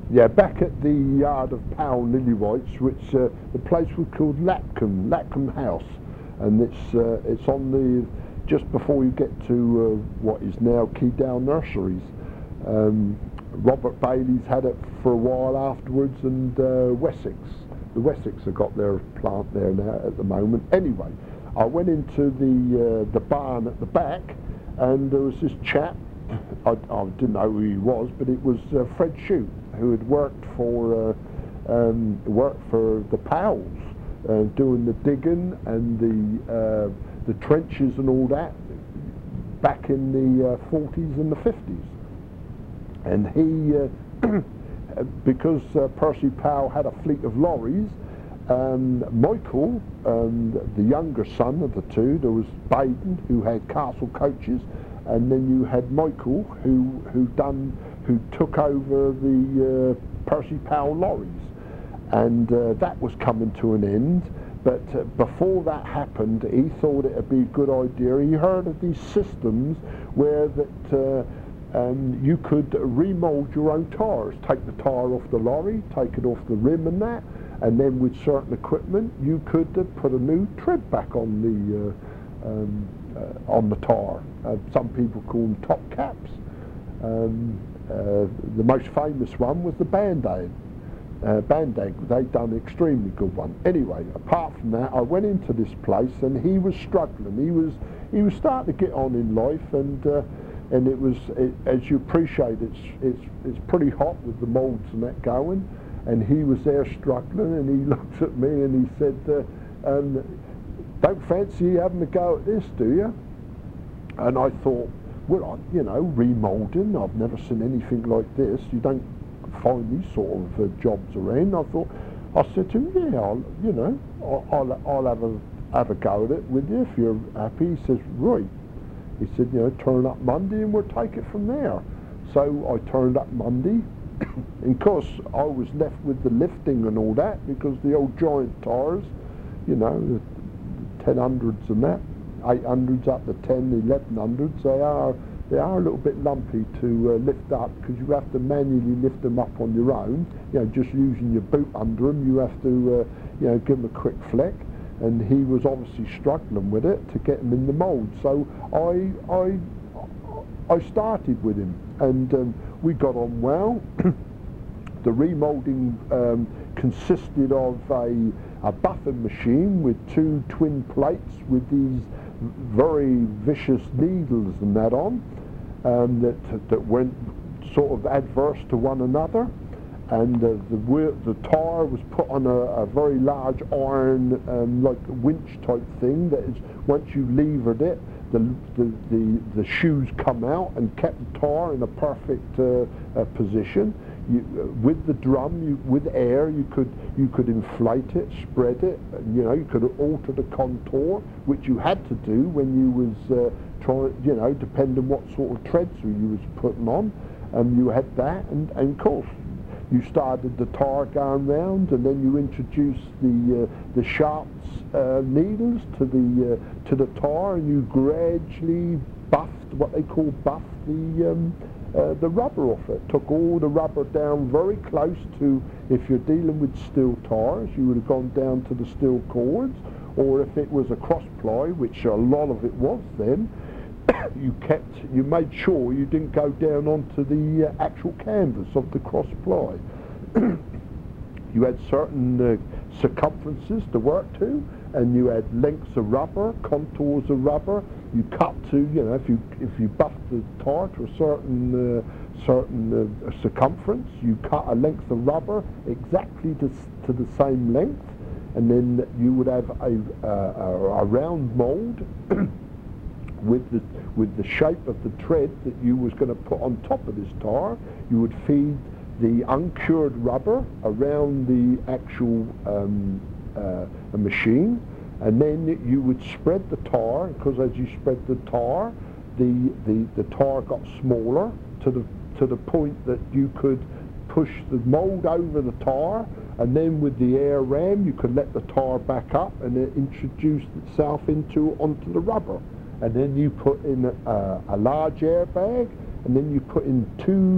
Yeah, back at the yard of Powell Lillywhites, which the place was called Lapcombe House, and it's on the just before you get to what is now Keydale Nurseries. Robert Bailey's had it for a while afterwards, and Wessex. The Wessex have got their plant there now at the moment. Anyway, I went into the barn at the back, and there was this chap. I didn't know who he was, but it was Fred Shute, who had worked for the Powells, doing the digging and the trenches and all that back in the 40s and the 50s. And he, because Percy Powell had a fleet of lorries, Michael, the younger son of the two, there was Baden, who had Castle Coaches, and then you had Michael, who took over the Percy Powell lorries, and that was coming to an end. But before that happened, he thought it would be a good idea. He heard of these systems where that you could remold your own tyres, take the tyre off the lorry, take it off the rim and that, and then with certain equipment you could put a new tread back on the tyre. Some people call them top caps. The most famous one was the Band-Aid. They'd done an extremely good one. Anyway, apart from that, I went into this place, and he was struggling. He was starting to get on in life, and it was, as you appreciate, it's pretty hot with the moulds and that going, and he was there struggling, and he looked at me and he said, "Don't fancy having a go at this, do you?" And I thought, well, remolding, I've never seen anything like this. You don't find these sort of jobs around. I said to him, yeah, I'll have a go at it with you if you're happy. He says, right. He said, turn up Monday and we'll take it from there. So I turned up Monday, and of course I was left with the lifting and all that, because the old giant tyres, the 1000s and that, 800s up to 10, 1100s, they are a little bit lumpy to lift up, because you have to manually lift them up on your own. Just using your boot under them, you have to give them a quick flick. And he was obviously struggling with it to get him in the mould. So I started with him, and we got on well. The remoulding consisted of a buffing machine with two twin plates with these very vicious needles and that on, that went sort of adverse to one another. And the tyre was put on a very large iron, like winch type thing, that is, once you levered it, the shoes come out and kept the tyre in a perfect position. With the drum, with air, you could inflate it, spread it. You could alter the contour, which you had to do when you was trying. Depending what sort of treads you was putting on, you had that, and of course, you started the tyre going round, and then you introduced the shafts needles to the tyre, and you gradually buffed, what they call buffed, the rubber off it. Took all the rubber down very close to, if you're dealing with steel tyres, you would have gone down to the steel cords, or if it was a cross ply, which a lot of it was then, you made sure you didn't go down onto the actual canvas of the cross ply. You had certain circumferences to work to, and you had lengths of rubber, contours of rubber. You cut to, if you buffed the tyre to a certain circumference, you cut a length of rubber exactly to the same length, and then you would have a round mould with the shape of the tread that you was going to put on top of this tyre. You would feed the uncured rubber around the actual machine, and then you would spread the tyre, because as you spread the tyre, the tyre got smaller to the point that you could push the mould over the tyre, and then with the air ram you could let the tyre back up, and it introduced itself onto the rubber. And then you put in a large airbag, and then you put in two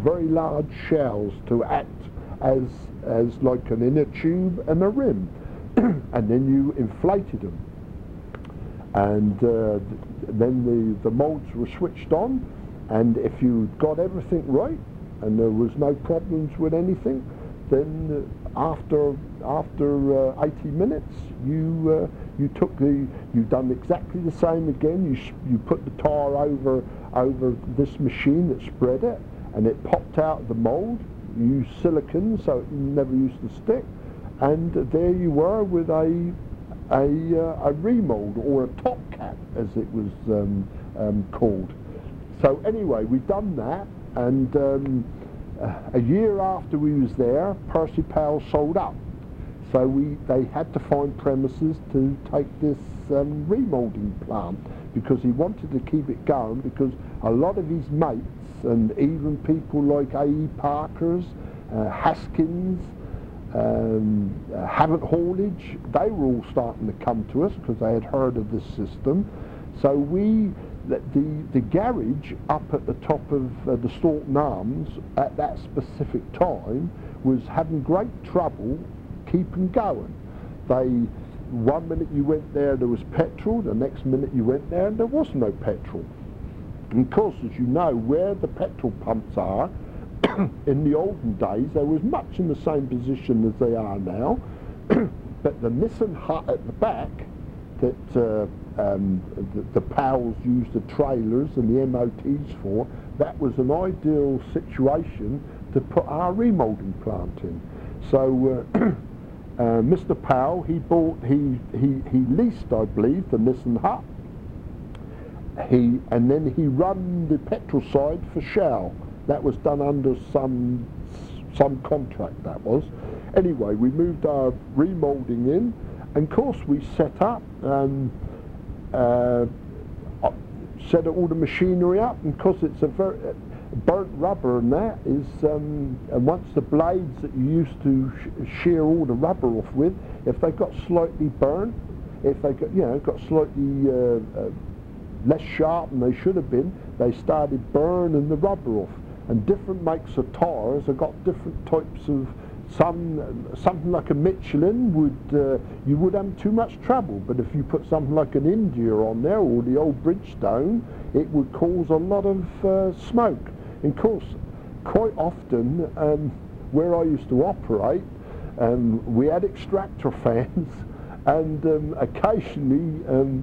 very large shells to act as like an inner tube and a rim. And then you inflated them. And then the moulds were switched on, and if you got everything right and there was no problems with anything, then after 80 minutes you done exactly the same again. You put the tar over this machine that spread it, and it popped out of the mould. You used silicone so it never used to stick, and there you were with a remold, or a top cap as it was called. So anyway, we've done that, and a year after we was there, Percy Powell sold up. So they had to find premises to take this remoulding plant, because he wanted to keep it going, because a lot of his mates, and even people like A.E. Parker's, Haskins, Havant Haulage, they were all starting to come to us because they had heard of this system. So the garage up at the top of the Staunton Arms at that specific time was having great trouble keeping going. One minute you went there was petrol, the next minute you went there and there was no petrol. And of course, as you know, where the petrol pumps are, in the olden days they was much in the same position as they are now, but the Nissan hut at the back that the Powells used the trailers and the MOTs for, that was an ideal situation to put our remoulding plant in. So Mr. Powell, he leased, I believe, the Nissan hut, and then he run the petrol side for Shell. That was done under some contract, that was. Anyway, we moved our remoulding in, and of course we set up, set all the machinery up, and because it's a very burnt rubber, and that is, and once the blades that you used to shear all the rubber off with, if they got slightly burnt, if they got slightly less sharp than they should have been, they started burning the rubber off. And different makes of tires have got different types of, something like a Michelin you would have too much trouble, but if you put something like an India on there, or the old Bridgestone, it would cause a lot of smoke. And of course, quite often where I used to operate, we had extractor fans, and occasionally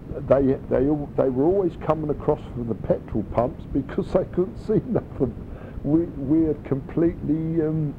they were always coming across for the petrol pumps because they couldn't see nothing. We had completely,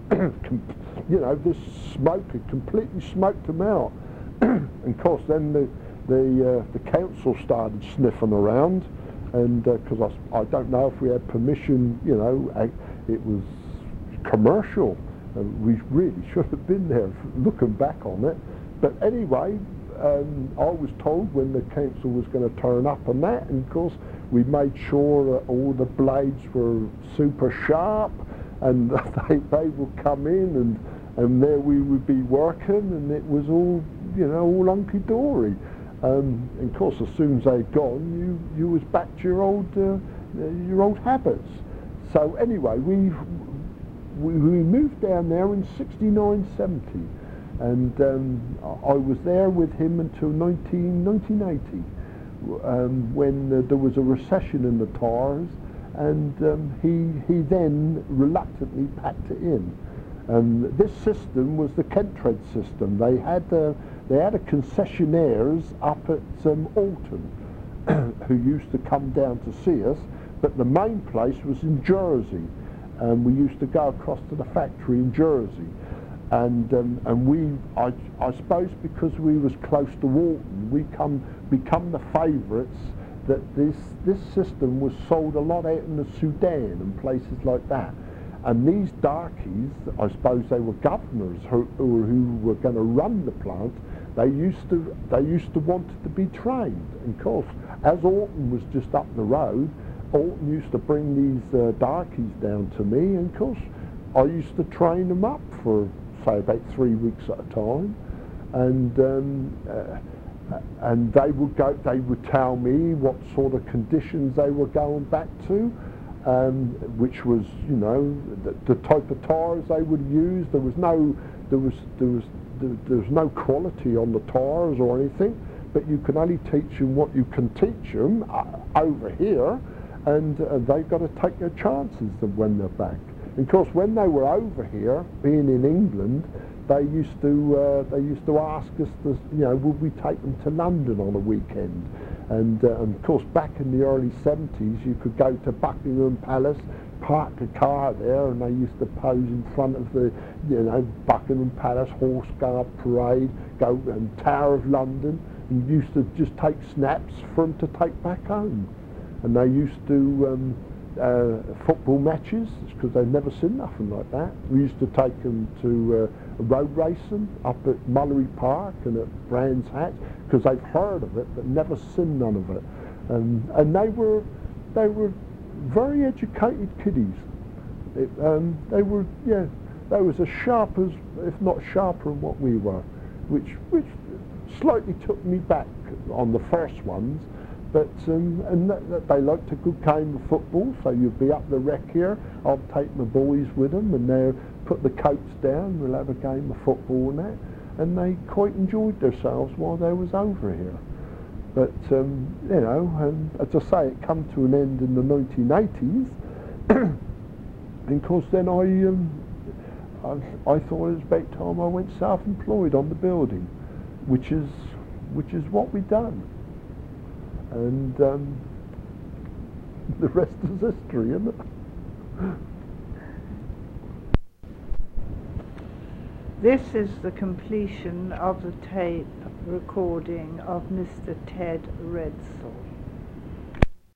this smoke had completely smoked them out. And of course, then the council started sniffing around, and because I don't know if we had permission, it was commercial. We really should have been there, looking back on it. But anyway, I was told when the council was going to turn up on that, and of course we made sure that all the blades were super sharp, and they would come in, and there we would be working, and it was all all hunky-dory. And of course, as soon as they'd gone, you was back to your old habits. So anyway, we moved down there in 69, 70. And I was there with him until 1980, when there was a recession in the tires, and he then reluctantly packed it in. And this system was the Kentred system. They had a concessionaires up at Alton who used to come down to see us, but the main place was in Jersey, and we used to go across to the factory in Jersey. And I suppose because we was close to Walton, we become the favourites. That this system was sold a lot out in the Sudan and places like that. And these darkies, I suppose they were governors who were going to run the plant. They used to want to be trained. And of course, as Alton was just up the road, Alton used to bring these darkies down to me, and of course I used to train them up for, say, about 3 weeks at a time, and they would tell me what sort of conditions they were going back to, which was, you know, the type of tyres they would use. There was no quality on the tyres or anything, but you can only teach them what you can teach them over here, and they've got to take their chances when they're back. And of course, when they were over here, being in England, they used to ask us, you know, would we take them to London on a weekend? And of course, back in the early 70s, you could go to Buckingham Palace, park a car there, and they used to pose in front of the, you know, Buckingham Palace Horse Guard Parade, go and Tower of London, and used to just take snaps for them to take back home. And they used to football matches, because they'd never seen nothing like that. We used to take them to road racing up at Mullery Park and at Brands Hatch, because they've heard of it but never seen none of it. And they were very educated kiddies. They were, yeah, they was as sharp as, if not sharper than what we were, which slightly took me back on the first ones. But and they liked a good game of football, so you'd be up the rec here, I'll take my boys with them, and they'll put the coats down, we'll have a game of football and that, and they quite enjoyed themselves while they was over here. But you know, as I say, it come to an end in the 1980s, and of course then I thought it was about time I went self-employed on the building, which is what we done. And the rest is history, isn't it? This is the completion of the tape recording of Mr. Ted Redsall.